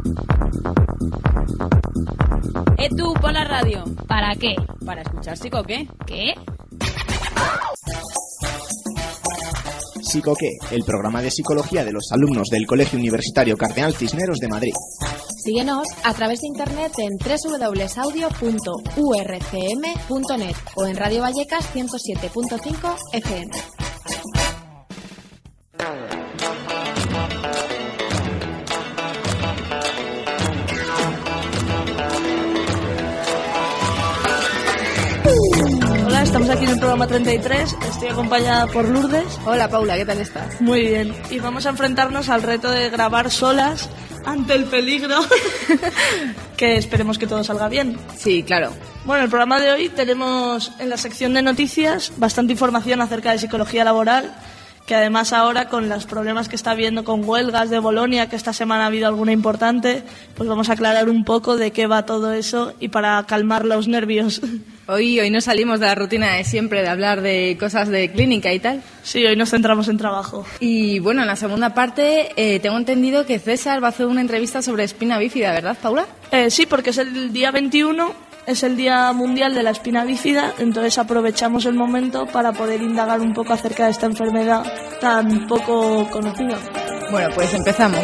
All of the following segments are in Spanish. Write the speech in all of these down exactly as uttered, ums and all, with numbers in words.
Eh, tú, pon la radio. ¿Para qué? Para escuchar Psico qué. ¿Qué? Psico qué, el programa de psicología de los alumnos del Colegio Universitario Cardenal Cisneros de Madrid. Síguenos a través de internet en doble u doble u doble u audio punto u r c m punto net o en Radio Vallecas ciento siete punto cinco F M. Hola, estamos aquí en el programa treinta y tres, estoy acompañada por Lourdes. Hola Paula, ¿qué tal estás? Muy bien, y vamos a enfrentarnos al reto de grabar solas ante el peligro, que esperemos que todo salga bien. Sí, claro. Bueno, el programa de hoy tenemos en la sección de noticias bastante información acerca de psicología laboral, que además ahora con los problemas que está habiendo con huelgas de Bolonia, que esta semana ha habido alguna importante, pues vamos a aclarar un poco de qué va todo eso y para calmar los nervios. Hoy, hoy no salimos de la rutina de siempre de hablar de cosas de clínica y tal. Sí, hoy nos centramos en trabajo. Y bueno, en la segunda parte eh, tengo entendido que César va a hacer una entrevista sobre espina bífida, ¿verdad, Paula? Eh, sí, porque es el día veintiuno, es el Día Mundial de la Espina Bífida, entonces aprovechamos el momento para poder indagar un poco acerca de esta enfermedad tan poco conocida. Bueno, pues empezamos.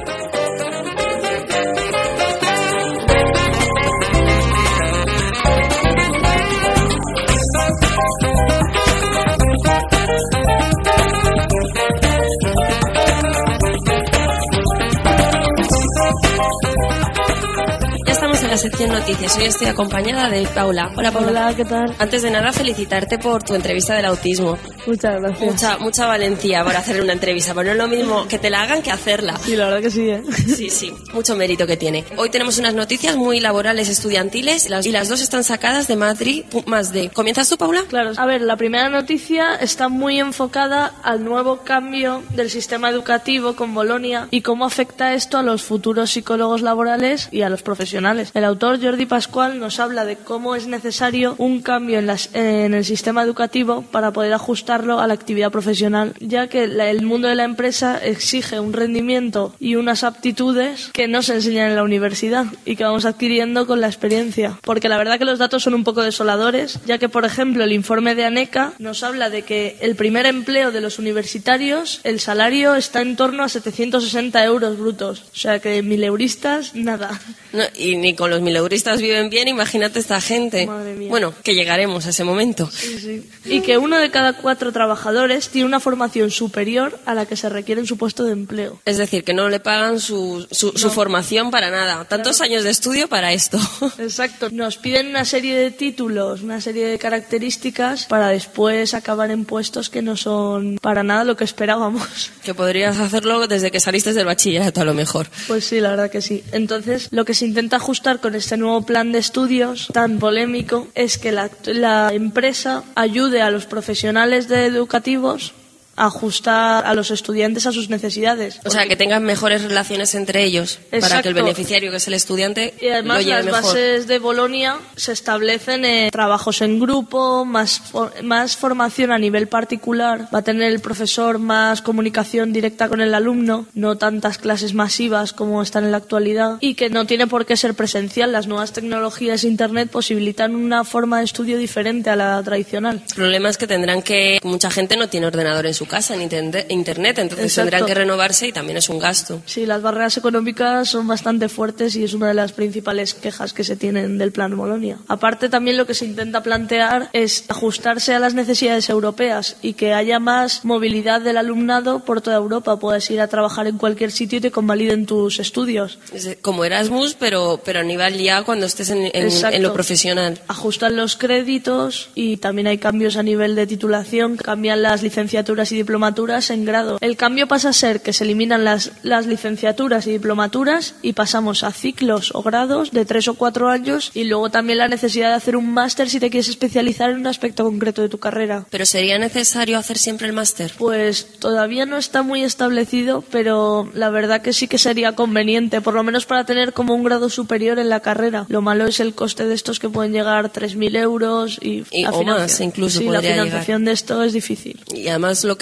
En la sección noticias. Hoy estoy acompañada de Paula. Hola, Paula. Hola, ¿qué tal? Antes de nada, felicitarte por tu entrevista del autismo. Muchas gracias. Mucha, mucha valentía para hacer una entrevista, pero no es lo mismo que te la hagan que hacerla. Sí, la verdad que sí, ¿eh? Sí, sí, mucho mérito que tiene. Hoy tenemos unas noticias muy laborales estudiantiles y las dos están sacadas de Madrid más de. ¿Comienzas tú, Paula? Claro. A ver, la primera noticia está muy enfocada al nuevo cambio del sistema educativo con Bolonia y cómo afecta esto a los futuros psicólogos laborales y a los profesionales. El autor Jordi Pascual nos habla de cómo es necesario un cambio en, las, en el sistema educativo para poder ajustarlo a la actividad profesional, ya que la, el mundo de la empresa exige un rendimiento y unas aptitudes que no se enseñan en la universidad y que vamos adquiriendo con la experiencia. Porque la verdad que los datos son un poco desoladores, ya que, por ejemplo, el informe de ANECA nos habla de que el primer empleo de los universitarios, el salario está en torno a setecientos sesenta euros brutos. O sea que mileuristas, nada. No, y ni con los mileuristas viven bien, imagínate esta gente. Madre mía. Bueno, que llegaremos a ese momento. Sí, sí. Y que uno de cada cuatro trabajadores tiene una formación superior a la que se requiere en su puesto de empleo. Es decir, que no le pagan su, su, no. su formación para nada. Tantos claro. años de estudio para esto. Exacto. Nos piden una serie de títulos, una serie de características para después acabar en puestos que no son para nada lo que esperábamos. Que podrías hacerlo desde que saliste del bachillerato a lo mejor. Pues sí, la verdad que sí. Entonces, lo que se intenta ajustar con este nuevo plan de estudios tan polémico es que la, la empresa ayude a los profesionales de educativos a ajustar a los estudiantes a sus necesidades. O sea, que tengan mejores relaciones entre ellos. Exacto. Para que el beneficiario, que es el estudiante, y además lo lleve las mejor. Bases de Bolonia se establecen en trabajos en grupo, más, más formación a nivel particular, va a tener el profesor más comunicación directa con el alumno, no tantas clases masivas como están en la actualidad, y que no tiene por qué ser presencial. Las nuevas tecnologías e internet posibilitan una forma de estudio diferente a la tradicional. El problema es que tendrán que... Mucha gente no tiene ordenador en su casa en internet, entonces Exacto. tendrán que renovarse y también es un gasto. Sí, las barreras económicas son bastante fuertes y es una de las principales quejas que se tienen del Plan Bolonia. Aparte, también lo que se intenta plantear es ajustarse a las necesidades europeas y que haya más movilidad del alumnado por toda Europa. Puedes ir a trabajar en cualquier sitio y te convaliden tus estudios. Como Erasmus, pero, pero a nivel ya cuando estés en, en, en lo profesional. Ajustan los créditos y también hay cambios a nivel de titulación, cambian las licenciaturas y diplomaturas en grado. El cambio pasa a ser que se eliminan las, las licenciaturas y diplomaturas y pasamos a ciclos o grados de tres o cuatro años y luego también la necesidad de hacer un máster si te quieres especializar en un aspecto concreto de tu carrera. ¿Pero sería necesario hacer siempre el máster? Pues todavía no está muy establecido, pero la verdad que sí que sería conveniente, por lo menos para tener como un grado superior en la carrera. Lo malo es el coste de estos que pueden llegar a tres mil euros y, y la o más incluso sí, podría la financiación llegar. De esto es difícil. Y además lo que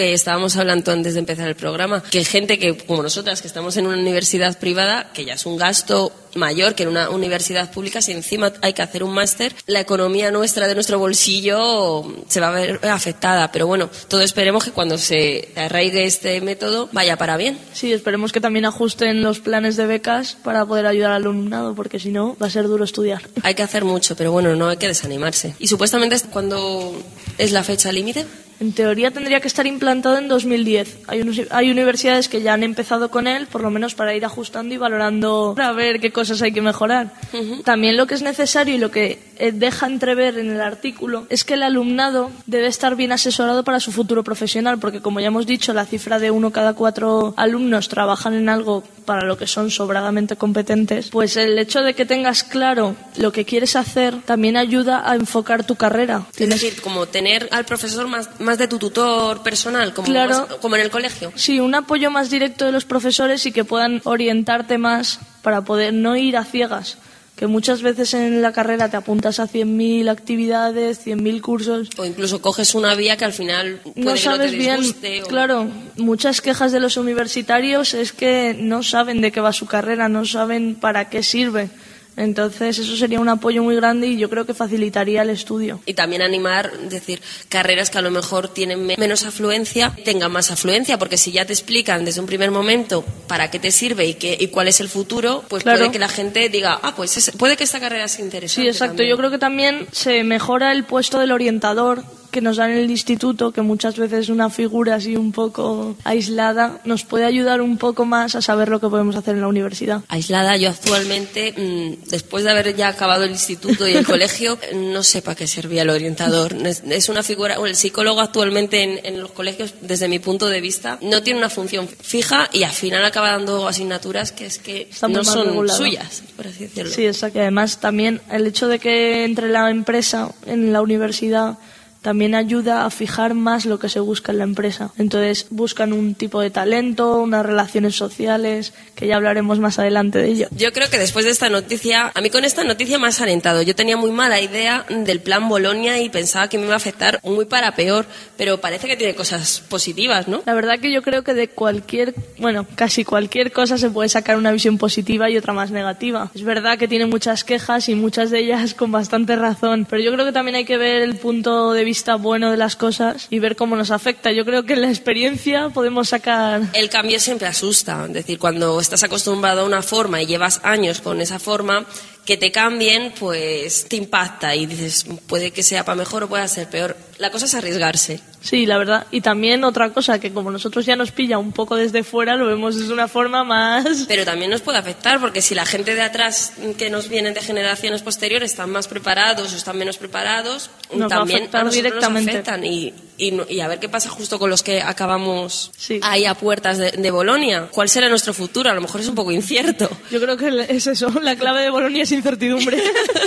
que estábamos hablando antes de empezar el programa, que gente que, como nosotras, que estamos en una universidad privada, que ya es un gasto mayor que en una universidad pública, si encima hay que hacer un máster, la economía nuestra de nuestro bolsillo se va a ver afectada. Pero bueno, todos esperemos que cuando se arraigue este método vaya para bien. Sí, esperemos que también ajusten los planes de becas para poder ayudar al alumnado, porque si no va a ser duro estudiar. Hay que hacer mucho, pero bueno, no hay que desanimarse. ¿Y supuestamente cuándo es la fecha límite? En teoría tendría que estar implantado en dos mil diez. Hay, unos, hay universidades que ya han empezado con él, por lo menos para ir ajustando y valorando, para ver qué cosas hay que mejorar. Uh-huh. También lo que es necesario y lo que deja entrever en el artículo es que el alumnado debe estar bien asesorado para su futuro profesional, porque como ya hemos dicho, la cifra de uno cada cuatro alumnos trabajan en algo para lo que son sobradamente competentes, pues el hecho de que tengas claro lo que quieres hacer también ayuda a enfocar tu carrera. Es decir, como tener al profesor más más de tu tutor personal, como, claro, más, como en el colegio. Sí, un apoyo más directo de los profesores y que puedan orientarte más para poder no ir a ciegas. Que muchas veces en la carrera te apuntas a cien mil actividades, cien mil cursos. O incluso coges una vía que al final puede no sabes que no te disguste, bien. O... Claro, muchas quejas de los universitarios es que no saben de qué va su carrera, no saben para qué sirve. Entonces eso sería un apoyo muy grande y yo creo que facilitaría el estudio. Y también animar, es decir, carreras que a lo mejor tienen menos afluencia, tengan más afluencia, porque si ya te explican desde un primer momento para qué te sirve y, qué, y cuál es el futuro, pues claro, puede que la gente diga, ah, pues es, puede que esta carrera sea interesante. Sí, exacto. También. Yo creo que también se mejora el puesto del orientador que nos dan en el instituto, que muchas veces es una figura así un poco aislada, nos puede ayudar un poco más a saber lo que podemos hacer en la universidad. Aislada, yo actualmente, mmm, después de haber ya acabado el instituto y el colegio, no sé para qué servía el orientador. Es una figura, bueno, el psicólogo actualmente en, en los colegios, desde mi punto de vista, no tiene una función fija y al final acaba dando asignaturas que es que Está no son regulado. suyas, por así decirlo. Sí, exacto. Y además también el hecho de que entre la empresa en la universidad también ayuda a fijar más lo que se busca en la empresa. Entonces buscan un tipo de talento, unas relaciones sociales, que ya hablaremos más adelante de ello. Yo creo que después de esta noticia, a mí con esta noticia me has alentado. Yo tenía muy mala idea del plan Bolonia y pensaba que me iba a afectar muy para peor, pero parece que tiene cosas positivas, ¿no? La verdad que yo creo que de cualquier, bueno, casi cualquier cosa se puede sacar una visión positiva y otra más negativa. Es verdad que tiene muchas quejas y muchas de ellas con bastante razón, pero yo creo que también hay que ver el punto de vista bueno de las cosas y ver cómo nos afecta. Yo creo que en la experiencia podemos sacar... El cambio siempre asusta, es decir, cuando estás acostumbrado a una forma y llevas años con esa forma, que te cambien, pues te impacta y dices, puede que sea para mejor o pueda ser peor. La cosa es arriesgarse. Sí, la verdad. Y también otra cosa, que como nosotros ya nos pilla un poco desde fuera, lo vemos de una forma más... Pero también nos puede afectar, porque si la gente de atrás que nos vienen de generaciones posteriores están más preparados o están menos preparados, nos también va a, a nosotros directamente. nos afectan. Y, y, y a ver qué pasa justo con los que acabamos sí. ahí a puertas de, de Bolonia. ¿Cuál será nuestro futuro? A lo mejor es un poco incierto. Yo creo que es eso, la clave de Bolonia es incertidumbre.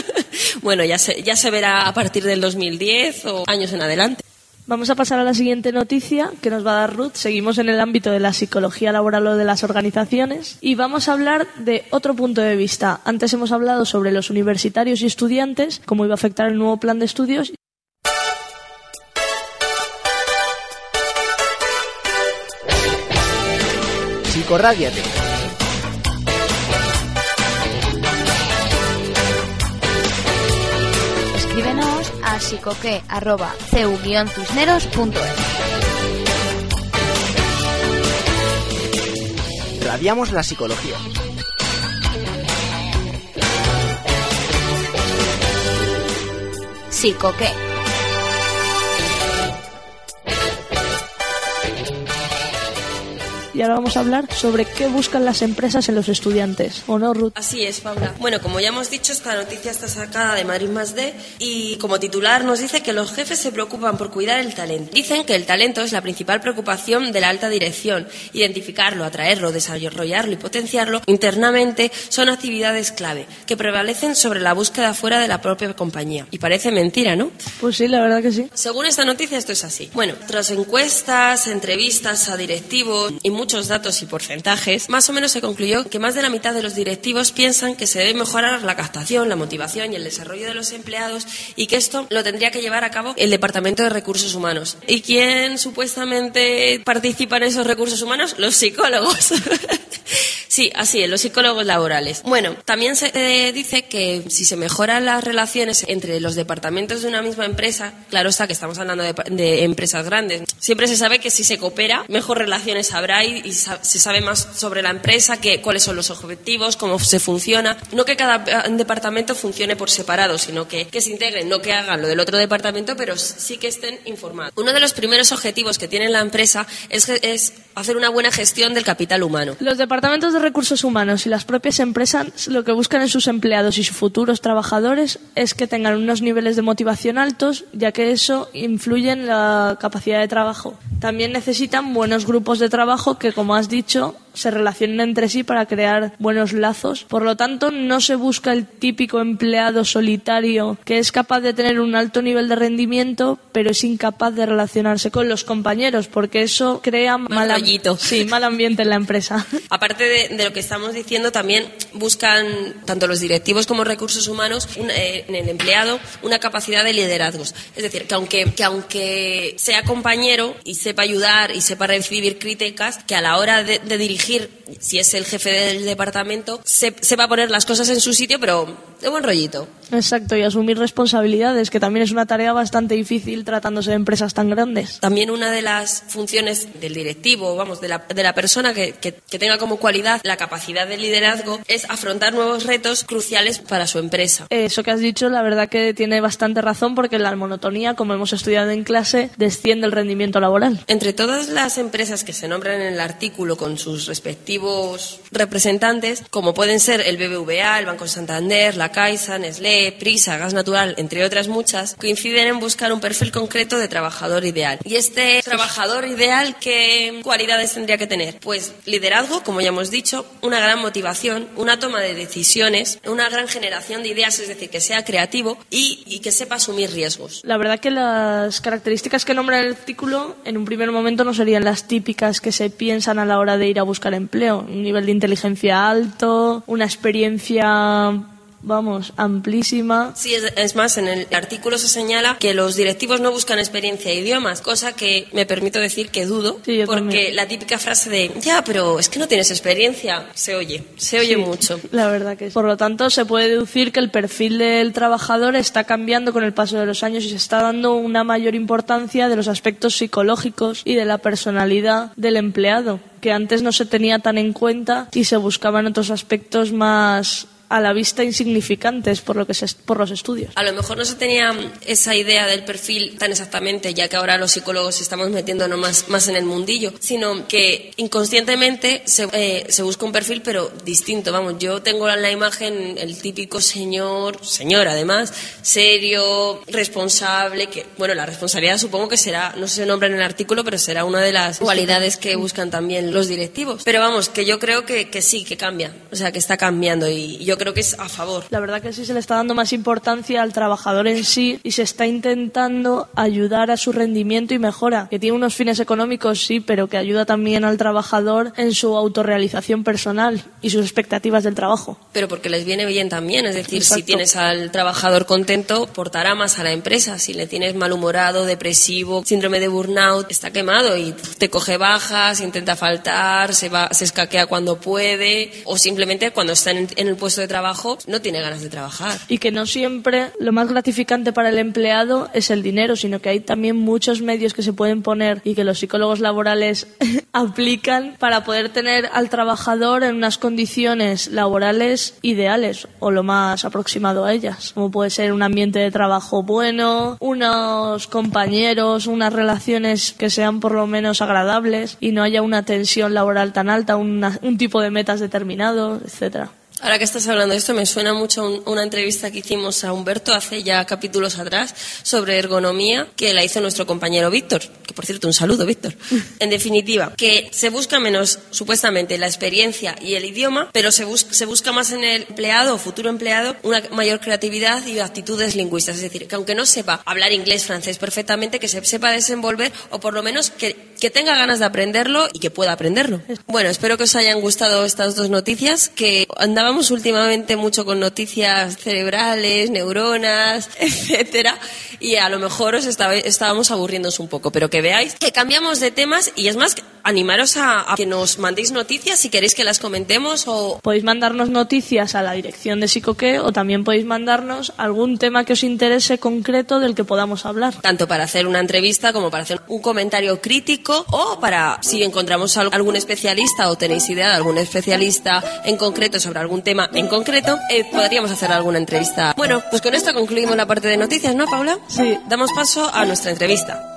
Bueno, ya se, ya se verá a partir del dos mil diez o años en adelante. Vamos a pasar a la siguiente noticia que nos va a dar Ruth. Seguimos en el ámbito de la psicología laboral o de las organizaciones y vamos a hablar de otro punto de vista. Antes hemos hablado sobre los universitarios y estudiantes, cómo iba a afectar el nuevo plan de estudios. Psicorrádiate. Escríbenos a psicoque arroba cu guion cisneros punto es. Radiamos la psicología. Psicoque. Y ahora vamos a hablar sobre qué buscan las empresas en los estudiantes. ¿O no, Ruth? Así es, Paula. Bueno, como ya hemos dicho, esta noticia está sacada de Madrid más D y como titular nos dice que los jefes se preocupan por cuidar el talento. Dicen que el talento es la principal preocupación de la alta dirección. Identificarlo, atraerlo, desarrollarlo y potenciarlo internamente son actividades clave que prevalecen sobre la búsqueda fuera de la propia compañía. Y parece mentira, ¿no? Pues sí, la verdad que sí. Según esta noticia, esto es así. Bueno, tras encuestas, entrevistas a directivos y muchos muchos datos y porcentajes, más o menos se concluyó que más de la mitad de los directivos piensan que se debe mejorar la captación, la motivación y el desarrollo de los empleados, y que esto lo tendría que llevar a cabo el Departamento de Recursos Humanos. ¿Y quién supuestamente participa en esos recursos humanos? Los psicólogos. Sí, así es, los psicólogos laborales. Bueno, también se eh, dice que si se mejoran las relaciones entre los departamentos de una misma empresa, claro está que estamos hablando de, de empresas grandes, siempre se sabe que si se coopera, mejor relaciones habrá y, y sa- se sabe más sobre la empresa, que, cuáles son los objetivos, cómo se funciona. No que cada departamento funcione por separado, sino que, que se integren, no que hagan lo del otro departamento, pero sí que estén informados. Uno de los primeros objetivos que tiene la empresa es, es hacer una buena gestión del capital humano. Los departamentos de recursos humanos y las propias empresas lo que buscan en sus empleados y sus futuros trabajadores es que tengan unos niveles de motivación altos, ya que eso influye en la capacidad de trabajo. También necesitan buenos grupos de trabajo que, como has dicho, se relacionen entre sí para crear buenos lazos. Por lo tanto, no se busca el típico empleado solitario que es capaz de tener un alto nivel de rendimiento, pero es incapaz de relacionarse con los compañeros, porque eso crea mal, am- sí, mal ambiente en la empresa. Aparte de, de lo que estamos diciendo, también buscan, tanto los directivos como recursos humanos, un, eh, en el empleado, una capacidad de liderazgos. Es decir, que aunque, que aunque sea compañero y sepa ayudar y sepa recibir críticas, que a la hora de, de dirigir, si es el jefe del departamento, se, se va a poner las cosas en su sitio, pero de buen rollito. Exacto, y asumir responsabilidades, que también es una tarea bastante difícil tratándose de empresas tan grandes. También una de las funciones del directivo, vamos, de la, de la persona que, que, que tenga como cualidad la capacidad de liderazgo, es afrontar nuevos retos cruciales para su empresa. Eso que has dicho, la verdad que tiene bastante razón, porque la monotonía, como hemos estudiado en clase, desciende el rendimiento laboral. Entre todas las empresas que se nombran en el artículo con sus respectivos representantes, como pueden ser el B B V A, el Banco Santander, la Caixa, Nestlé, Prisa, Gas Natural, entre otras muchas, coinciden en buscar un perfil concreto de trabajador ideal. Y este trabajador ideal, ¿qué cualidades tendría que tener? Pues liderazgo, como ya hemos dicho, una gran motivación, una toma de decisiones, una gran generación de ideas, es decir, que sea creativo y, y que sepa asumir riesgos. La verdad que las características que nombra el artículo en un primer momento no serían las típicas que se piensan a la hora de ir a buscar empleo. Un nivel de inteligencia alto, una experiencia, vamos, amplísima. Sí, es, es más, en el artículo se señala que los directivos no buscan experiencia de idiomas, cosa que me permito decir que dudo, sí, porque también. La típica frase de, ya, pero es que no tienes experiencia, se oye, se oye Sí, mucho. La verdad que sí. Por lo tanto, se puede deducir que el perfil del trabajador está cambiando con el paso de los años y se está dando una mayor importancia de los aspectos psicológicos y de la personalidad del empleado, que antes no se tenía tan en cuenta y se buscaban otros aspectos más a la vista insignificantes por lo que se, por los estudios. A lo mejor no se tenía esa idea del perfil tan exactamente, ya que ahora los psicólogos estamos metiéndonos más, más en el mundillo, sino que inconscientemente se, eh, se busca un perfil pero distinto. Vamos, yo tengo en la imagen el típico señor, señor además, serio, responsable, que bueno, la responsabilidad supongo que será, no se nombra en el artículo, pero será una de las cualidades que buscan también los directivos. Pero vamos, que yo creo que, que sí, que cambia, o sea, que está cambiando y yo creo que es a favor. La verdad que sí se le está dando más importancia al trabajador en sí y se está intentando ayudar a su rendimiento y mejora, que tiene unos fines económicos, sí, pero que ayuda también al trabajador en su autorrealización personal y sus expectativas del trabajo. Pero porque les viene bien también, es decir, Exacto. Si tienes al trabajador contento, portará más a la empresa. Si le tienes malhumorado, depresivo, síndrome de burnout, está quemado y te coge bajas, intenta faltar, se va, se escaquea cuando puede, o simplemente cuando está en, en el puesto de trabajo no tiene ganas de trabajar. Y que no siempre lo más gratificante para el empleado es el dinero, sino que hay también muchos medios que se pueden poner y que los psicólogos laborales aplican para poder tener al trabajador en unas condiciones laborales ideales o lo más aproximado a ellas, como puede ser un ambiente de trabajo bueno, unos compañeros, unas relaciones que sean por lo menos agradables y no haya una tensión laboral tan alta, una, un tipo de metas determinado, etcétera. Ahora que estás hablando de esto, me suena mucho un, una entrevista que hicimos a Humberto hace ya capítulos atrás sobre ergonomía, que la hizo nuestro compañero Víctor, que por cierto, un saludo, Víctor. En definitiva, que se busca menos, supuestamente, la experiencia y el idioma, pero se, bus- se busca más en el empleado o futuro empleado una mayor creatividad y actitudes lingüísticas. Es decir, que aunque no sepa hablar inglés, francés perfectamente, que se sepa desenvolver o por lo menos que que tenga ganas de aprenderlo y que pueda aprenderlo. Bueno, espero que os hayan gustado estas dos noticias, que andábamos últimamente mucho con noticias cerebrales, neuronas, etcétera, y a lo mejor os estaba, estábamos aburriéndoos un poco, pero que veáis que cambiamos de temas y es más, animaros a, a que nos mandéis noticias si queréis que las comentemos o... Podéis mandarnos noticias a la dirección de Psicoqué o también podéis mandarnos algún tema que os interese concreto del que podamos hablar. Tanto para hacer una entrevista como para hacer un comentario crítico o para, si encontramos algún especialista o tenéis idea de algún especialista en concreto sobre algún tema en concreto, eh, podríamos hacer alguna entrevista. Bueno, pues con esto concluimos la parte de noticias, ¿no, Paula? Sí. Damos paso a nuestra entrevista.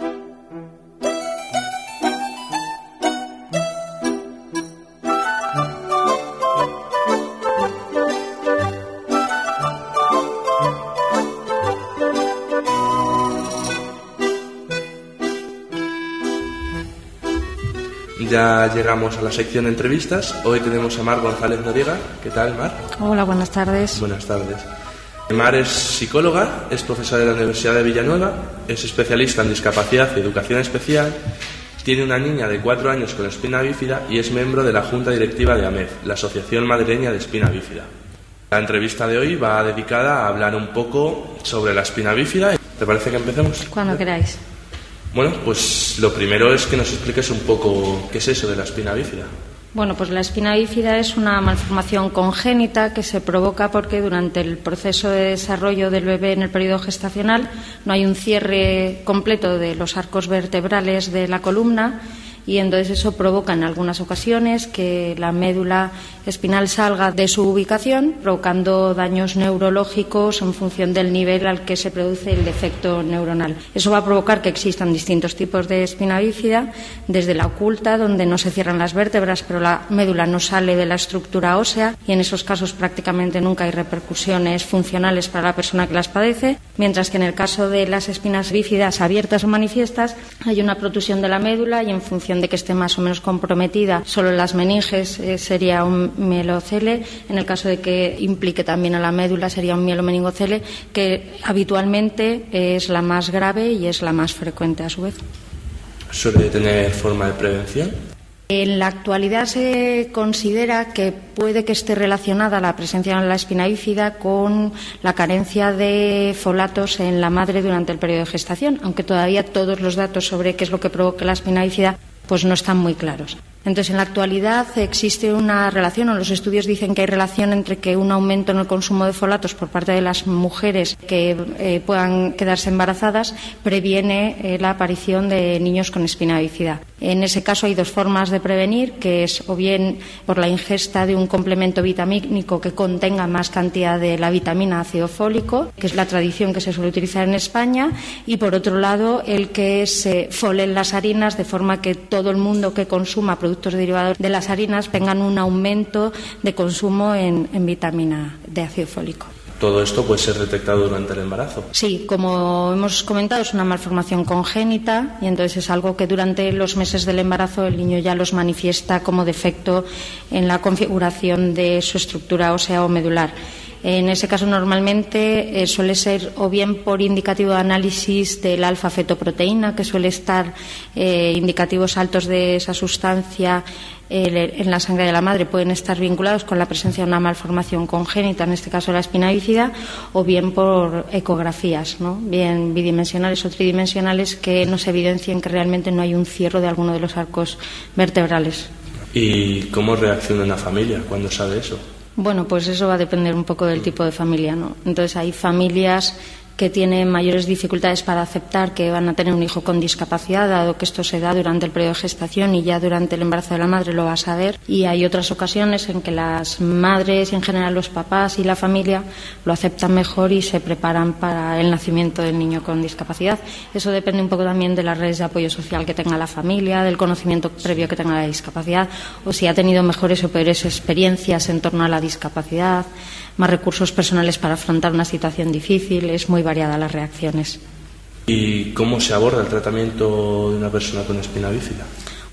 Ya llegamos a la sección de entrevistas. Hoy tenemos a Mar González Noriega. ¿Qué tal, Mar? Hola, buenas tardes. Buenas tardes. Mar es psicóloga, es profesora de la Universidad de Villanueva, es especialista en discapacidad y educación especial, tiene una niña de cuatro años con espina bífida y es miembro de la Junta Directiva de AMED, la Asociación Madrileña de Espina Bífida. La entrevista de hoy va dedicada a hablar un poco sobre la espina bífida. ¿Te parece que empecemos? Cuando queráis. Bueno, pues lo primero es que nos expliques un poco qué es eso de la espina bífida. Bueno, pues la espina bífida es una malformación congénita que se provoca porque durante el proceso de desarrollo del bebé en el periodo gestacional no hay un cierre completo de los arcos vertebrales de la columna y entonces eso provoca en algunas ocasiones que la médula espinal salga de su ubicación, provocando daños neurológicos en función del nivel al que se produce el defecto neuronal. Eso va a provocar que existan distintos tipos de espina bífida, desde la oculta, donde no se cierran las vértebras, pero la médula no sale de la estructura ósea, y en esos casos prácticamente nunca hay repercusiones funcionales para la persona que las padece, mientras que en el caso de las espinas bífidas abiertas o manifiestas hay una protusión de la médula y en función de que esté más o menos comprometida, solo las meninges eh, sería un mielocele. En el caso de que implique también a la médula sería un mielomeningocele, que habitualmente es la más grave y es la más frecuente a su vez. ¿Suele tener forma de prevención? En la actualidad se considera que puede que esté relacionada la presencia de la espina bífida con la carencia de folatos en la madre durante el periodo de gestación, aunque todavía todos los datos sobre qué es lo que provoca la espina bífida pues no están muy claros. Entonces, en la actualidad existe una relación, o los estudios dicen que hay relación entre que un aumento en el consumo de folatos por parte de las mujeres que eh, puedan quedarse embarazadas previene eh, la aparición de niños con espina bífida. En ese caso hay dos formas de prevenir, que es o bien por la ingesta de un complemento vitamínico que contenga más cantidad de la vitamina ácido fólico, que es la tradición que se suele utilizar en España, y por otro lado el que se folen las harinas de forma que todo el mundo que consuma productos productos derivados de las harinas tengan un aumento de consumo en, en vitamina de ácido fólico. ¿Todo esto puede ser detectado durante el embarazo? Sí, como hemos comentado, es una malformación congénita y entonces es algo que durante los meses del embarazo el niño ya los manifiesta como defecto en la configuración de su estructura ósea o medular. En ese caso, normalmente eh, suele ser o bien por indicativo de análisis del alfa-fetoproteína, que suele estar eh, indicativos altos de esa sustancia eh, en la sangre de la madre, pueden estar vinculados con la presencia de una malformación congénita, en este caso la espina bífida, o bien por ecografías, ¿no? Bien bidimensionales o tridimensionales, que nos evidencien que realmente no hay un cierre de alguno de los arcos vertebrales. ¿Y cómo reacciona una familia cuando sabe eso? Bueno, pues eso va a depender un poco del tipo de familia, ¿no? Entonces hay familias que tienen mayores dificultades para aceptar que van a tener un hijo con discapacidad, dado que esto se da durante el periodo de gestación y ya durante el embarazo de la madre lo va a saber. Y hay otras ocasiones en que las madres, en general los papás y la familia, lo aceptan mejor y se preparan para el nacimiento del niño con discapacidad. Eso depende un poco también de las redes de apoyo social que tenga la familia, del conocimiento previo que tenga la discapacidad, o si ha tenido mejores o peores experiencias en torno a la discapacidad, más recursos personales para afrontar una situación difícil. Es muy variada las reacciones. ¿Y cómo se aborda el tratamiento de una persona con espina bífida?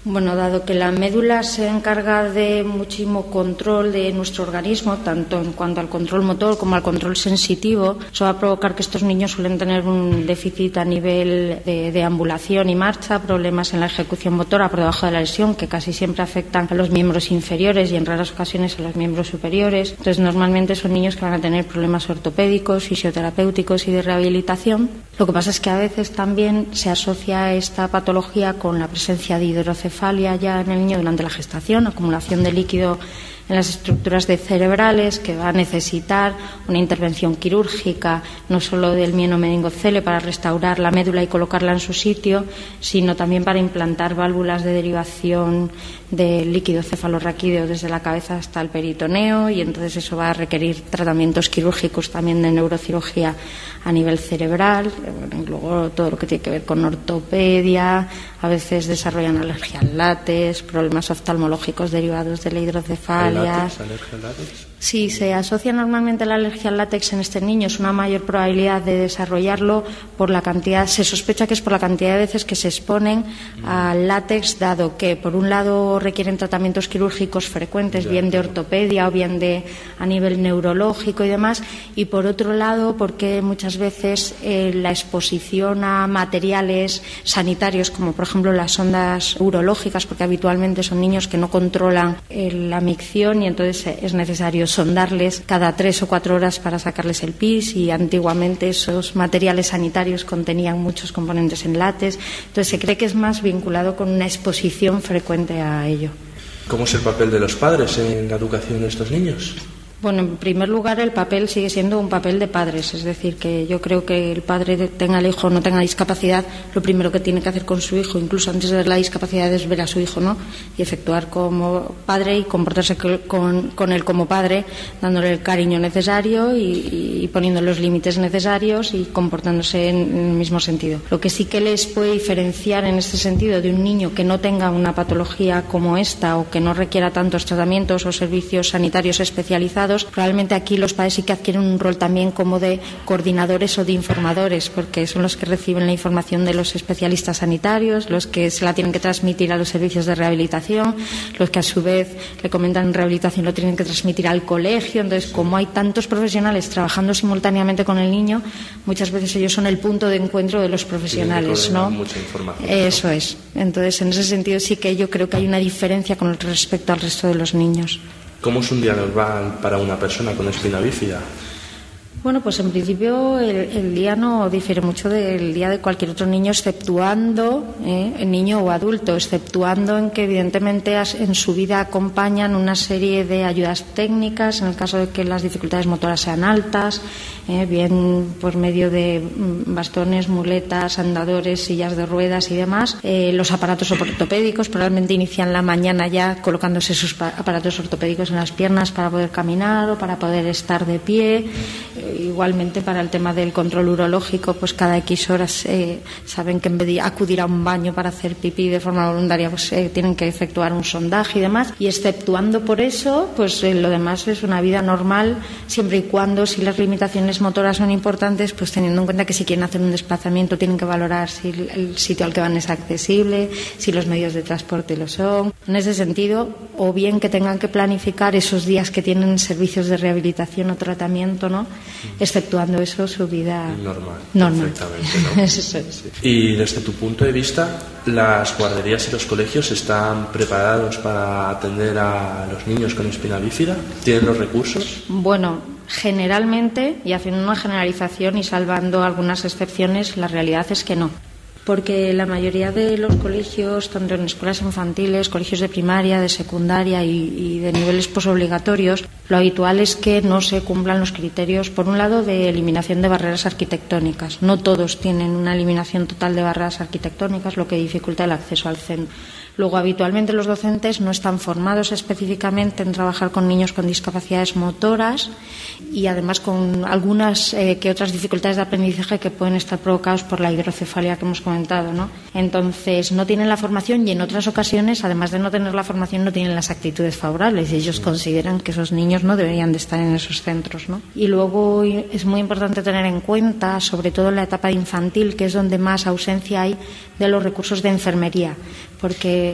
Bueno, dado que la médula se encarga de muchísimo control de nuestro organismo, tanto en cuanto al control motor como al control sensitivo, eso va a provocar que estos niños suelen tener un déficit a nivel de, de ambulación y marcha, problemas en la ejecución motora por debajo de la lesión, que casi siempre afectan a los miembros inferiores y en raras ocasiones a los miembros superiores. Entonces, normalmente son niños que van a tener problemas ortopédicos, fisioterapéuticos y de rehabilitación. Lo que pasa es que a veces también se asocia esta patología con la presencia de hidrocefalia ya en el niño durante la gestación, acumulación de líquido en las estructuras de cerebrales, que va a necesitar una intervención quirúrgica, no solo del mieno meningocele para restaurar la médula y colocarla en su sitio, sino también para implantar válvulas de derivación del líquido cefalorraquídeo desde la cabeza hasta el peritoneo, y entonces eso va a requerir tratamientos quirúrgicos también de neurocirugía a nivel cerebral. Luego todo lo que tiene que ver con ortopedia, a veces desarrollan alergia al látex, problemas oftalmológicos derivados de la hidrocefalia. ¿Látex, alergia al látex? Sí, se asocia normalmente la alergia al látex en este niño. Es una mayor probabilidad de desarrollarlo por la cantidad, se sospecha que es por la cantidad de veces que se exponen mm. al látex, dado que por un lado requieren tratamientos quirúrgicos frecuentes, ya, bien de ortopedia o bien de a nivel neurológico y demás, y por otro lado porque muchas veces eh, la exposición a materiales sanitarios, como por ejemplo las sondas urológicas, porque habitualmente son niños que no controlan eh, la micción, y entonces eh, es necesario sondarles cada tres o cuatro horas para sacarles el pis, y antiguamente esos materiales sanitarios contenían muchos componentes en látex. Entonces se cree que es más vinculado con una exposición frecuente a ello. ¿Cómo es el papel de los padres en la educación de estos niños? Bueno, en primer lugar, el papel sigue siendo un papel de padres, es decir, que yo creo que el padre, tenga el hijo o no tenga discapacidad, lo primero que tiene que hacer con su hijo, incluso antes de ver la discapacidad, es ver a su hijo, ¿no? Y efectuar como padre y comportarse con, con él como padre, dándole el cariño necesario y, y poniendo los límites necesarios y comportándose en, en el mismo sentido. Lo que sí que les puede diferenciar en este sentido de un niño que no tenga una patología como esta o que no requiera tantos tratamientos o servicios sanitarios especializados, probablemente aquí los padres sí que adquieren un rol también como de coordinadores o de informadores, porque son los que reciben la información de los especialistas sanitarios, los que se la tienen que transmitir a los servicios de rehabilitación, los que a su vez le comentan en rehabilitación lo tienen que transmitir al colegio. Entonces, como hay tantos profesionales trabajando simultáneamente con el niño, muchas veces ellos son el punto de encuentro de los profesionales, ¿no? Mucha información, Eso ¿no? es. Entonces, en ese sentido sí que yo creo que hay una diferencia con respecto al resto de los niños. ¿Cómo es un día normal para una persona con espina bífida? Bueno, pues en principio el, el día no difiere mucho del día de cualquier otro niño, exceptuando, eh, niño o adulto, exceptuando en que evidentemente en su vida acompañan una serie de ayudas técnicas, en el caso de que las dificultades motoras sean altas, eh, bien por medio de bastones, muletas, andadores, sillas de ruedas y demás. Eh, los aparatos ortopédicos probablemente inician la mañana ya colocándose sus aparatos ortopédicos en las piernas para poder caminar o para poder estar de pie. Igualmente para el tema del control urológico, pues cada X horas eh, saben que en vez de acudir a un baño para hacer pipí de forma voluntaria, pues eh, tienen que efectuar un sondaje y demás. Y exceptuando por eso, pues eh, lo demás es una vida normal, siempre y cuando, si las limitaciones motoras son importantes, pues teniendo en cuenta que si quieren hacer un desplazamiento tienen que valorar si el sitio al que van es accesible, si los medios de transporte lo son. En ese sentido, o bien que tengan que planificar esos días que tienen servicios de rehabilitación o tratamiento, ¿no? Exceptuando eso, su vida normal. normal. Perfectamente, ¿no? Eso es. Y desde tu punto de vista, ¿las guarderías y los colegios están preparados para atender a los niños con espina bífida? ¿Tienen los recursos? Bueno, generalmente, y haciendo una generalización y salvando algunas excepciones, la realidad es que no. Porque la mayoría de los colegios, tanto en escuelas infantiles, colegios de primaria, de secundaria y, y de niveles posobligatorios, lo habitual es que no se cumplan los criterios, por un lado, de eliminación de barreras arquitectónicas. No todos tienen una eliminación total de barreras arquitectónicas, lo que dificulta el acceso al centro. Luego, habitualmente los docentes no están formados específicamente en trabajar con niños con discapacidades motoras y además con algunas eh, que otras dificultades de aprendizaje que pueden estar provocadas por la hidrocefalia que hemos comentado, ¿no? Entonces, no tienen la formación y en otras ocasiones, además de no tener la formación, no tienen las actitudes favorables y ellos consideran que esos niños no deberían de estar en esos centros, ¿no? Y luego es muy importante tener en cuenta, sobre todo en la etapa infantil, que es donde más ausencia hay de los recursos de enfermería, porque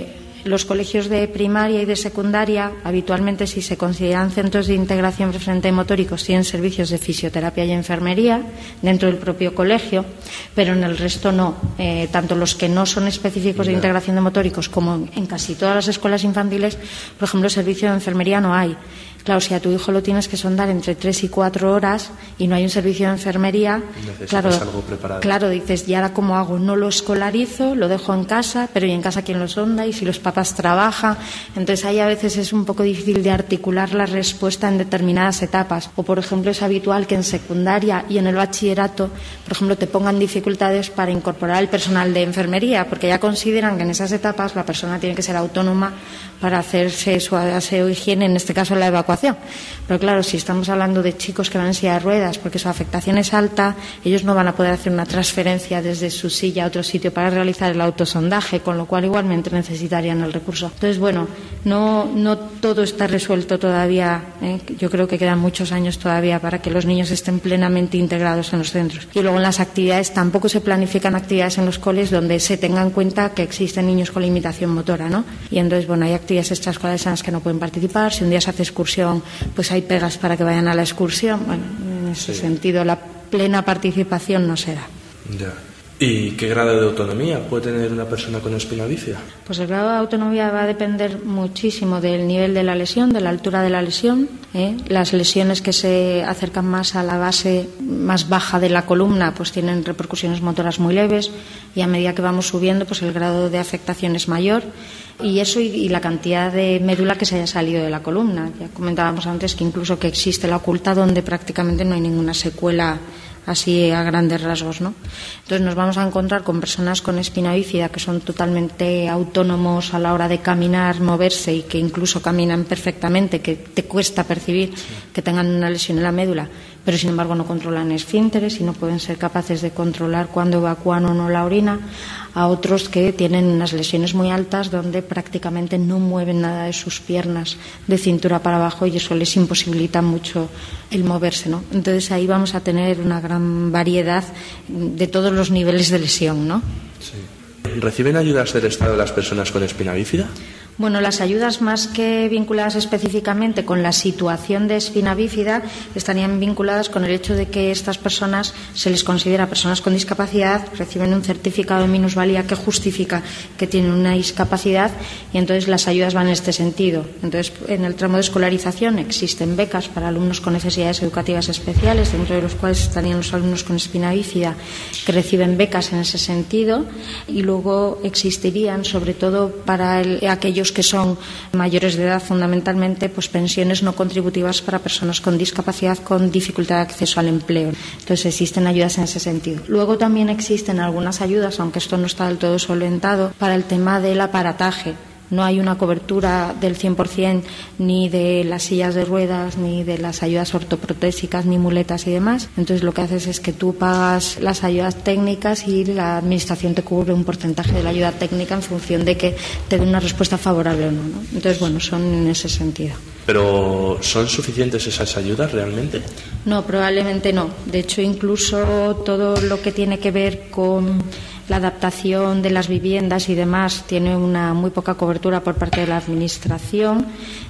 los colegios de primaria y de secundaria, habitualmente, si se consideran centros de integración preferente de motóricos, tienen servicios de fisioterapia y enfermería dentro del propio colegio, pero en el resto no. Eh, tanto los que no son específicos de integración de motóricos como en casi todas las escuelas infantiles, por ejemplo, servicio de enfermería no hay. Claro, si a tu hijo lo tienes que sondar entre tres y cuatro horas y no hay un servicio de enfermería, claro, algo preparado. Claro, dices, ¿y ahora cómo hago? No lo escolarizo, lo dejo en casa, pero ¿y en casa quién lo sonda? Y si los papás trabajan, entonces ahí a veces es un poco difícil de articular la respuesta en determinadas etapas. O, por ejemplo, es habitual que en secundaria y en el bachillerato, por ejemplo, te pongan dificultades para incorporar el personal de enfermería, porque ya consideran que en esas etapas la persona tiene que ser autónoma para hacerse su aseo e higiene, en este caso la evacuación. Pero claro, si estamos hablando de chicos que van en silla de ruedas porque su afectación es alta, ellos no van a poder hacer una transferencia desde su silla a otro sitio para realizar el autosondaje, con lo cual igualmente necesitarían el recurso. Entonces, bueno, no, no todo está resuelto todavía, ¿eh? Yo creo que quedan muchos años todavía para que los niños estén plenamente integrados en los centros. Y luego en las actividades tampoco se planifican actividades en los coles donde se tenga en cuenta que existen niños con limitación motora, ¿no? Y entonces, bueno, hay actividades extraescolares en las que no pueden participar. Si un día se hace excursión, pues hay pegas para que vayan a la excursión. Bueno, en ese sí. sentido la plena participación no se da. Ya. ¿Y qué grado de autonomía puede tener una persona con espina bífida? Pues el grado de autonomía va a depender muchísimo del nivel de la lesión, de la altura de la lesión. ¿eh? Las lesiones que se acercan más a la base más baja de la columna pues tienen repercusiones motoras muy leves, y a medida que vamos subiendo pues el grado de afectación es mayor. Y eso y, y la cantidad de médula que se haya salido de la columna. Ya comentábamos antes que incluso que existe la oculta donde prácticamente no hay ninguna secuela así a grandes rasgos, ¿no? Entonces nos vamos a encontrar con personas con espina bífida que son totalmente autónomos a la hora de caminar, moverse, y que incluso caminan perfectamente, que te cuesta percibir que tengan una lesión en la médula, pero sin embargo no controlan esfínteres y no pueden ser capaces de controlar cuándo evacúan o no la orina. A otros que tienen unas lesiones muy altas donde prácticamente no mueven nada de sus piernas de cintura para abajo, y eso les imposibilita mucho el moverse, ¿no? Entonces ahí vamos a tener una gran variedad de todos los niveles de lesión, ¿no? Sí. ¿Reciben ayudas del Estado las personas con espina bífida? Bueno, las ayudas más que vinculadas específicamente con la situación de espina bífida estarían vinculadas con el hecho de que estas personas se les considera personas con discapacidad, reciben un certificado de minusvalía que justifica que tienen una discapacidad, y entonces las ayudas van en este sentido. Entonces, en el tramo de escolarización existen becas para alumnos con necesidades educativas especiales, dentro de los cuales estarían los alumnos con espina bífida que reciben becas en ese sentido, y luego existirían, sobre todo para el, aquellos que son mayores de edad, fundamentalmente, pues pensiones no contributivas para personas con discapacidad con dificultad de acceso al empleo. Entonces existen ayudas en ese sentido. Luego también existen algunas ayudas, aunque esto no está del todo solventado, para el tema del aparataje. No hay una cobertura del cien por ciento ni de las sillas de ruedas, ni de las ayudas ortoprotésicas, ni muletas y demás. Entonces lo que haces es que tú pagas las ayudas técnicas y la Administración te cubre un porcentaje de la ayuda técnica en función de que te dé una respuesta favorable o no, ¿no? Entonces, bueno, son en ese sentido. ¿Pero son suficientes esas ayudas realmente? No, probablemente no. De hecho, incluso todo lo que tiene que ver con la adaptación de las viviendas y demás tiene una muy poca cobertura por parte de la Administración,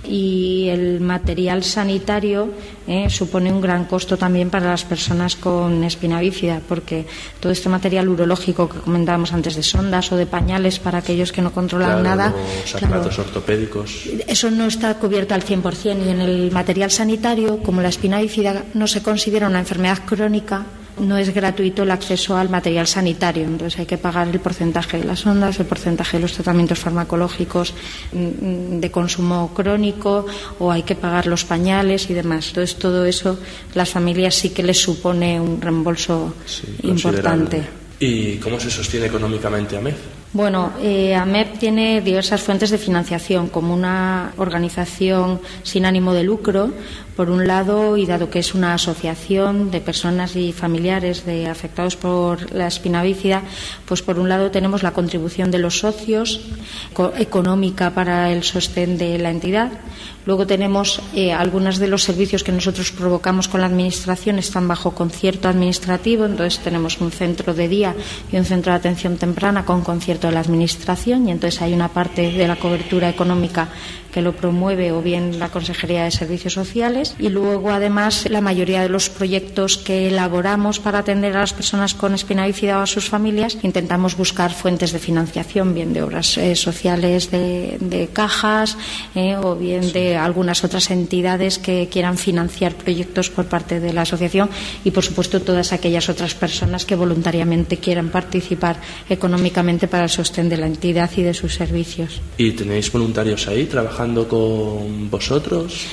y el material sanitario eh, supone un gran costo también para las personas con espina bífida, porque todo este material urológico que comentábamos antes, de sondas o de pañales para aquellos que no controlan claro, nada, los aparatos claro, ortopédicos, eso no está cubierto al cien por ciento. Y en el material sanitario, como la espina bífida no se considera una enfermedad crónica, no es gratuito el acceso al material sanitario. Entonces hay que pagar el porcentaje de las sondas, el porcentaje de los tratamientos farmacológicos de consumo crónico, o hay que pagar los pañales y demás. Entonces todo eso las familias sí que les supone un reembolso sí, importante. ¿Y cómo se sostiene económicamente AMEF? Bueno, eh, AMEF tiene diversas fuentes de financiación, como una organización sin ánimo de lucro, por un lado, y dado que es una asociación de personas y familiares de afectados por la espina bífida, pues por un lado tenemos la contribución de los socios económica para el sostén de la entidad. Luego tenemos eh, algunos de los servicios que nosotros provocamos con la Administración están bajo concierto administrativo, entonces tenemos un centro de día y un centro de atención temprana con concierto toda la Administración, y entonces hay una parte de la cobertura económica que lo promueve o bien la Consejería de Servicios Sociales, y luego además la mayoría de los proyectos que elaboramos para atender a las personas con espina bífida o a sus familias intentamos buscar fuentes de financiación, bien de obras eh, sociales de, de cajas eh, o bien de algunas otras entidades que quieran financiar proyectos por parte de la asociación, y por supuesto todas aquellas otras personas que voluntariamente quieran participar económicamente para el sostén de la entidad y de sus servicios. ¿Y tenéis voluntarios ahí trabajando con vosotros?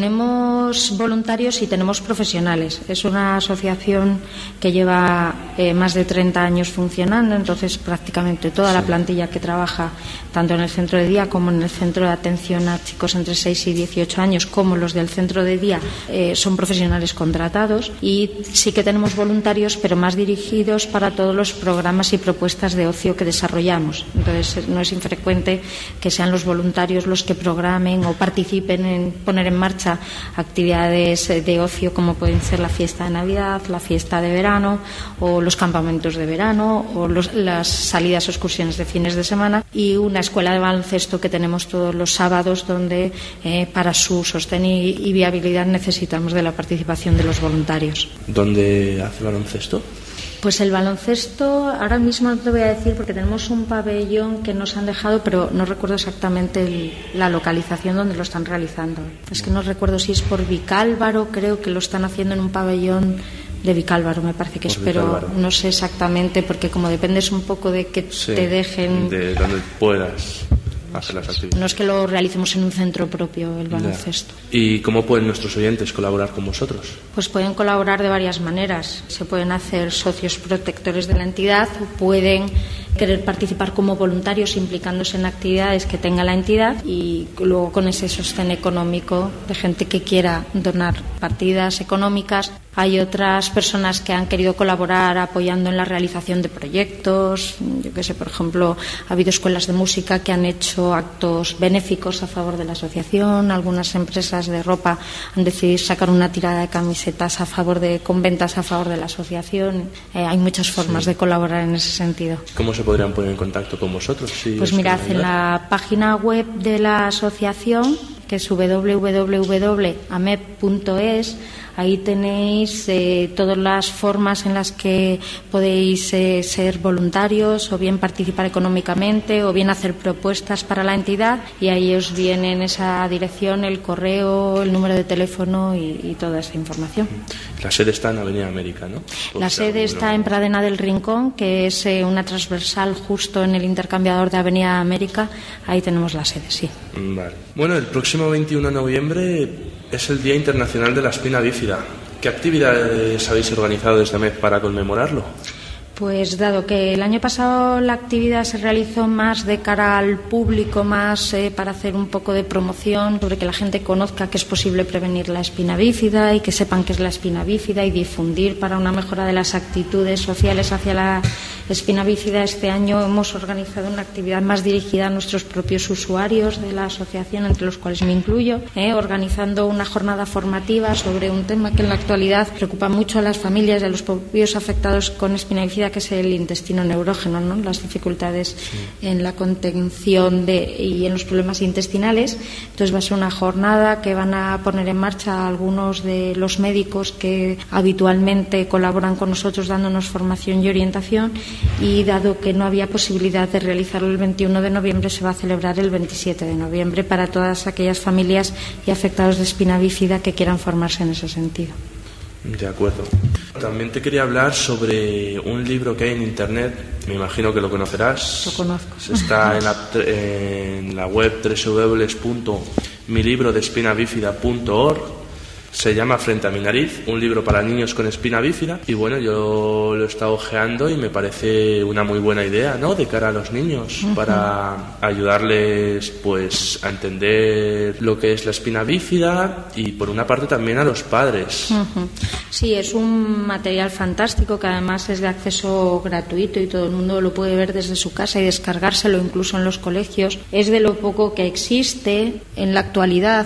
Tenemos voluntarios y tenemos profesionales. Es una asociación que lleva eh, más de treinta años funcionando, entonces prácticamente toda sí. la plantilla que trabaja tanto en el centro de día como en el centro de atención a chicos entre seis y dieciocho años, como los del centro de día, eh, son profesionales contratados, y sí que tenemos voluntarios, pero más dirigidos para todos los programas y propuestas de ocio que desarrollamos. Entonces no es infrecuente que sean los voluntarios los que programen o participen en poner en marcha actividades de ocio como pueden ser la fiesta de Navidad, la fiesta de verano o los campamentos de verano o los, las salidas o excursiones de fines de semana, y una escuela de baloncesto que tenemos todos los sábados donde eh, para su sostén y, y viabilidad necesitamos de la participación de los voluntarios. ¿Dónde hace baloncesto? Pues el baloncesto, ahora mismo no te voy a decir porque tenemos un pabellón que nos han dejado, pero no recuerdo exactamente el, la localización donde lo están realizando. Es que no recuerdo si es por Vicálvaro, creo que lo están haciendo en un pabellón de Vicálvaro, me parece que es, pero no sé exactamente porque como dependes un poco de que sí, te dejen... de donde puedas hacer las actividades. No es que lo realicemos en un centro propio, el baloncesto. Ya. ¿Y cómo pueden nuestros oyentes colaborar con vosotros? Pues pueden colaborar de varias maneras. Se pueden hacer socios protectores de la entidad, pueden querer participar como voluntarios implicándose en actividades que tenga la entidad, y luego con ese sostén económico de gente que quiera donar partidas económicas. Hay otras personas que han querido colaborar apoyando en la realización de proyectos. Yo que sé, por ejemplo, ha habido escuelas de música que han hecho actos benéficos a favor de la asociación. Algunas empresas de ropa han decidido sacar una tirada de camisetas a favor de, con ventas a favor de la asociación. Eh, hay muchas formas sí. de colaborar en ese sentido. ¿Cómo se podrían poner en contacto con vosotros? Si pues mirad, en la página web de la asociación, que es doble u doble u doble u punto a m e p punto es, ahí tenéis eh, todas las formas en las que podéis eh, ser voluntarios o bien participar económicamente o bien hacer propuestas para la entidad, y ahí os viene en esa dirección el correo, el número de teléfono y, y toda esa información. La sede está en Avenida América, ¿no? La sede está en Pradena del Rincón, que es eh, una transversal justo en el intercambiador de Avenida América. Ahí tenemos la sede, sí. Vale. Bueno, el próximo veintiuno de noviembre es el Día Internacional de la Espina Bífida. ¿Qué actividades habéis organizado desde M E P para conmemorarlo? Pues dado que el año pasado la actividad se realizó más de cara al público, más eh, para hacer un poco de promoción sobre que la gente conozca que es posible prevenir la espina bífida y que sepan qué es la espina bífida y difundir para una mejora de las actitudes sociales hacia la espina bífida, este año hemos organizado una actividad más dirigida a nuestros propios usuarios de la asociación, entre los cuales me incluyo, eh, organizando una jornada formativa sobre un tema que en la actualidad preocupa mucho a las familias y a los propios afectados con espina bífida, que es el intestino neurógeno, ¿no? Las dificultades sí. en la contención de, y en los problemas intestinales. Entonces va a ser una jornada que van a poner en marcha algunos de los médicos que habitualmente colaboran con nosotros dándonos formación y orientación, y dado que no había posibilidad de realizarlo el veintiuno de noviembre, se va a celebrar el veintisiete de noviembre para todas aquellas familias y afectados de espina bífida que quieran formarse en ese sentido. De acuerdo. También te quería hablar sobre un libro que hay en Internet, me imagino que lo conocerás. Lo conozco. Está en la, en la web doble u doble u doble u punto mi libro de espina bífida punto org. Se llama Frente a mi nariz, un libro para niños con espina bífida. Y bueno, yo lo he estado ojeando y me parece una muy buena idea, ¿no?, de cara a los niños, uh-huh. para ayudarles pues a entender lo que es la espina bífida y por una parte también a los padres. Uh-huh. Sí, es un material fantástico que además es de acceso gratuito y todo el mundo lo puede ver desde su casa y descargárselo incluso en los colegios. Es de lo poco que existe en la actualidad,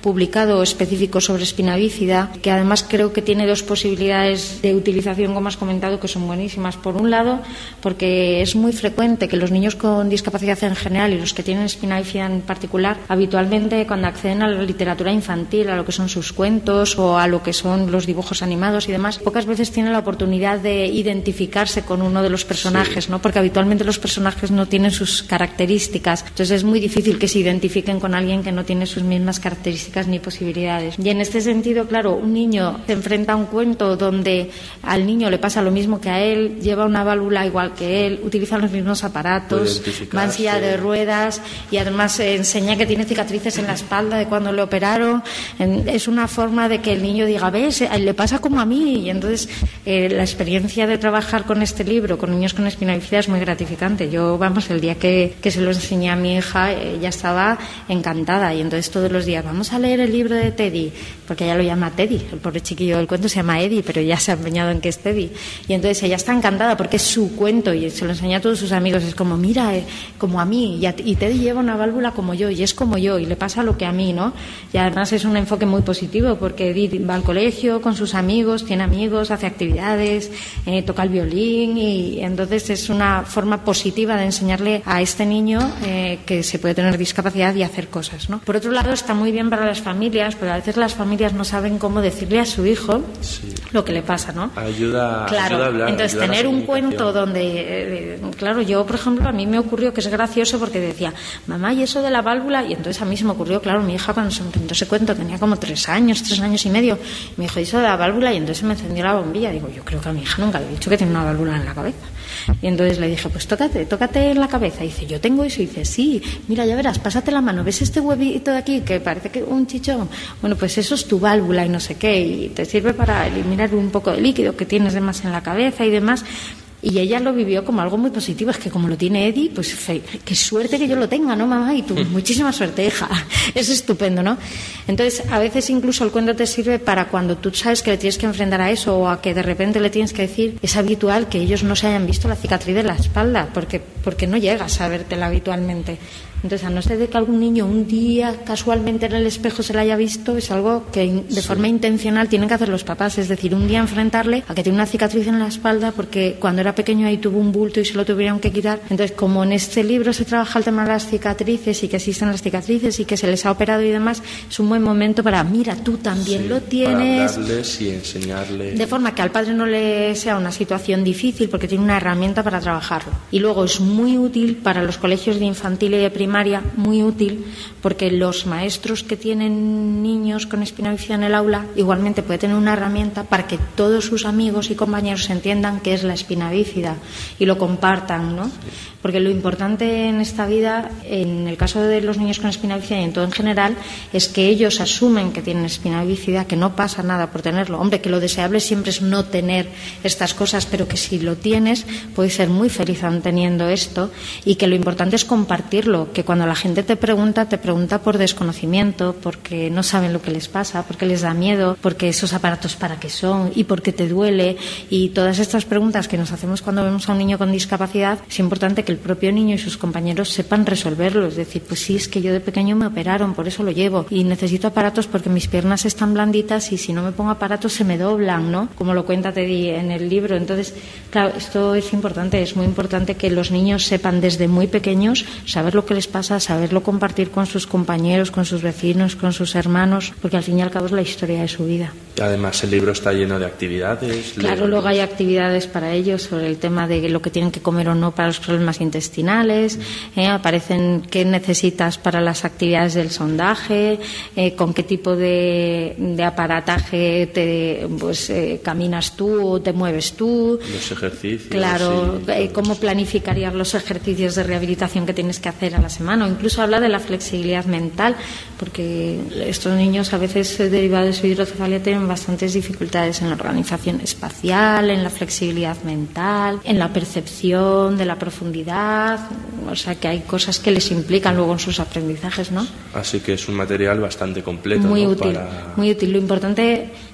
publicado específico sobre espina bífida, que además creo que tiene dos posibilidades de utilización, como has comentado, que son buenísimas. Por un lado, porque es muy frecuente que los niños con discapacidad en general y los que tienen espina bífida en particular, habitualmente cuando acceden a la literatura infantil, a lo que son sus cuentos o a lo que son los dibujos animados y demás, pocas veces tienen la oportunidad de identificarse con uno de los personajes, sí. ¿no? Porque habitualmente los personajes no tienen sus características, entonces es muy difícil que se identifiquen con alguien que no tiene sus mismas características ni posibilidades. Y en este sentido, claro, un niño se enfrenta a un cuento donde al niño le pasa lo mismo que a él, lleva una válvula igual que él, utiliza los mismos aparatos, va en silla de ruedas y además eh, enseña que tiene cicatrices en la espalda de cuando le operaron. En, es una forma de que el niño diga, ves, le pasa como a mí. Y entonces eh, la experiencia de trabajar con este libro, con niños con espina bífida, es muy gratificante. Yo, vamos, el día que, que se lo enseñé a mi hija, ella estaba encantada y entonces todos los días, vamos a leer el libro de Teddy, porque ella lo llama Teddy, el pobre chiquillo del cuento se llama Eddie, pero ya se ha empeñado en que es Teddy. Y entonces ella está encantada porque es su cuento y se lo enseña a todos sus amigos. Es como, mira, eh, como a mí, y, a, y Teddy lleva una válvula como yo y es como yo y le pasa lo que a mí, ¿no? Y además es un enfoque muy positivo porque Eddie va al colegio con sus amigos, tiene amigos, hace actividades, eh, toca el violín y entonces es una forma positiva de enseñarle a este niño eh, que se puede tener discapacidad y hacer cosas, ¿no? Por otro lado, está muy bien para las familias, pero a veces las familias no saben cómo decirle a su hijo sí. lo que le pasa, ¿no? Ayuda, claro, ayuda a hablar. Entonces, ayuda tener a un cuento donde, eh, claro, yo, por ejemplo, a mí me ocurrió que es gracioso porque decía, mamá, ¿y eso de la válvula? Y entonces a mí se me ocurrió, claro, mi hija cuando se enfrentó ese cuento tenía como tres años, tres años y medio, y me dijo, ¿y eso de la válvula? Y entonces me encendió la bombilla. Digo, yo creo que a mi hija nunca le he dicho que tiene una válvula en la cabeza. Y entonces le dije, pues tócate, tócate en la cabeza. Y dice, yo tengo eso. Y dice, sí, mira, ya verás, pásate la mano, ¿ves este huevito de aquí que parece que un chichón? Bueno, pues eso es tu válvula y no sé qué, y te sirve para eliminar un poco de líquido que tienes de más en la cabeza y demás. Y ella lo vivió como algo muy positivo. Es que como lo tiene Eddie, pues fe, qué suerte que yo lo tenga, ¿no, mamá? Y tú, muchísima suerte, hija. Es estupendo, ¿no? Entonces, a veces incluso el cuento te sirve para cuando tú sabes que le tienes que enfrentar a eso o a que de repente le tienes que decir, es habitual que ellos no se hayan visto la cicatriz de la espalda, porque, porque no llegas a vértela habitualmente. Entonces, a no ser de que algún niño un día casualmente en el espejo se la haya visto, es algo que de sí. forma intencional tienen que hacer los papás. Es decir, un día enfrentarle a que tiene una cicatriz en la espalda porque cuando era pequeño ahí tuvo un bulto y se lo tuvieron que quitar. Entonces, como en este libro se trabaja el tema de las cicatrices y que existen las cicatrices y que se les ha operado y demás, es un buen momento para, mira, tú también sí, lo tienes. Para hablarles y enseñarles. De forma que al padre no le sea una situación difícil porque tiene una herramienta para trabajarlo. Y luego es muy útil para los colegios de infantil y de primaria, muy útil porque los maestros que tienen niños con espina bífida en el aula igualmente puede tener una herramienta para que todos sus amigos y compañeros entiendan qué es la espina bífida y lo compartan, ¿no? Porque lo importante en esta vida, en el caso de los niños con espina bífida y en todo en general, es que ellos asumen que tienen espina bífida, que no pasa nada por tenerlo. Hombre, que lo deseable siempre es no tener estas cosas, pero que si lo tienes, puedes ser muy feliz teniendo esto y que lo importante es compartirlo, que cuando la gente te pregunta, te pregunta por desconocimiento, porque no saben lo que les pasa, porque les da miedo, porque esos aparatos para qué son y porque te duele y todas estas preguntas que nos hacemos cuando vemos a un niño con discapacidad, es importante que el propio niño y sus compañeros sepan resolverlo. Es decir, pues sí, es que yo de pequeño me operaron, por eso lo llevo y necesito aparatos porque mis piernas están blanditas y si no me pongo aparatos se me doblan, ¿no? Como lo cuenta Teddy en el libro. Entonces, claro, esto es importante, es muy importante que los niños sepan desde muy pequeños saber lo que les pasa, saberlo compartir con sus compañeros, con sus vecinos, con sus hermanos, porque al fin y al cabo es la historia de su vida. Además, el libro está lleno de actividades. Claro, luego hay actividades para ellos sobre el tema de lo que tienen que comer o no para los problemas intestinales, eh, aparecen qué necesitas para las actividades del sondaje, eh, con qué tipo de, de aparataje te, pues, eh, caminas tú o te mueves tú. Los ejercicios. Claro, sí, eh, cómo planificarías los ejercicios de rehabilitación que tienes que hacer a la semana, o incluso habla de la flexibilidad mental, porque estos niños a veces derivados de su hidrocefalia tienen bastantes dificultades en la organización espacial, en la flexibilidad mental, en la percepción de la profundidad, o sea que hay cosas que les implican luego en sus aprendizajes, ¿no? Así que es un material bastante completo, muy ¿no? útil, Para... muy útil. Lo importante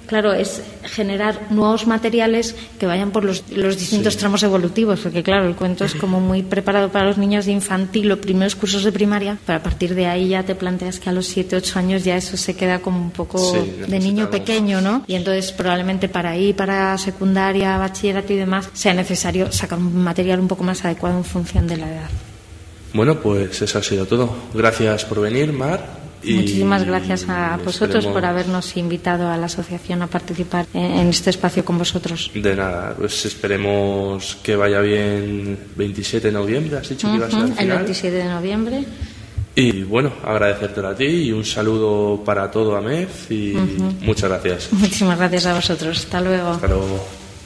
claro, es generar nuevos materiales que vayan por los, los distintos sí. tramos evolutivos, porque claro, el cuento es como muy preparado para los niños de infantil, los primeros cursos de primaria, pero a partir de ahí ya te planteas que a los siete, ocho años ya eso se queda como un poco sí, de niño pequeño, ¿no? Y entonces probablemente para ahí, para secundaria, bachillerato y demás, sea necesario sacar un material un poco más adecuado en función de la edad. Bueno, pues eso ha sido todo. Gracias por venir, Mar. Y muchísimas gracias a vosotros esperemos... por habernos invitado a la asociación a participar en este espacio con vosotros. De nada, pues esperemos que vaya bien. veintisiete de noviembre, ¿has dicho uh-huh, que iba a ser al final? El veintisiete de noviembre. Y bueno, agradecértelo a ti y un saludo para todo A M E F y uh-huh. muchas gracias. Muchísimas gracias a vosotros. Hasta luego. Hasta luego.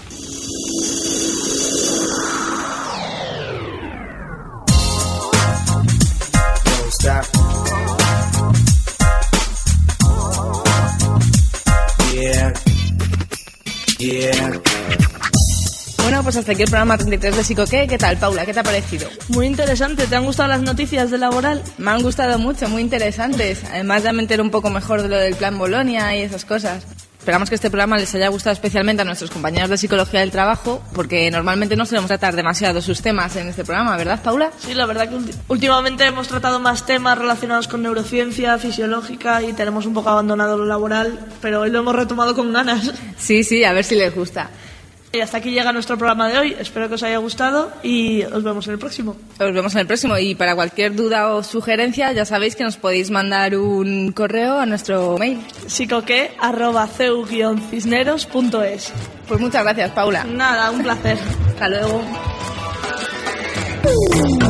Bueno, pues hasta aquí el programa treinta y tres de Psicoqué. ¿Qué tal, Paula? ¿Qué te ha parecido? Muy interesante. ¿Te han gustado las noticias de Laboral? Me han gustado mucho, muy interesantes. Además, ya me entero un poco mejor de lo del Plan Bolonia y esas cosas. Esperamos que este programa les haya gustado especialmente a nuestros compañeros de Psicología del Trabajo, porque normalmente no solemos tratar demasiado sus temas en este programa, ¿verdad, Paula? Sí, la verdad que últimamente hemos tratado más temas relacionados con neurociencia, fisiológica, y tenemos un poco abandonado lo laboral, pero hoy lo hemos retomado con ganas. Sí, sí, a ver si les gusta. Y hasta aquí llega nuestro programa de hoy. Espero que os haya gustado y os vemos en el próximo. Os vemos en el próximo. Y para cualquier duda o sugerencia, ya sabéis que nos podéis mandar un correo a nuestro mail. psicoque arroba c u guion cisneros punto es. Pues muchas gracias, Paula. Nada, un placer. Hasta luego.